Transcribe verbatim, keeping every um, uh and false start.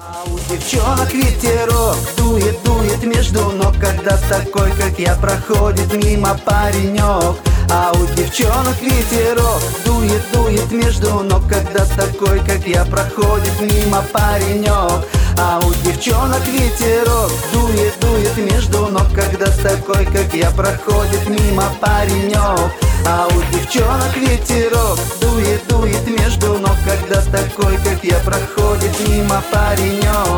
А у девчонок ветерок дует, дует между ног, когда такой, как я, проходит мимо паренек. А у девчонок ветерок дует, дует между ног, когда такой, как я, проходит мимо паренек. А у девчонок ветерок дует, дует между ног, когда такой, как я, проходит мимо паренек. А у девчонок ветерок дует, дует между ног, когда такой, как я, проходит мимо паренек.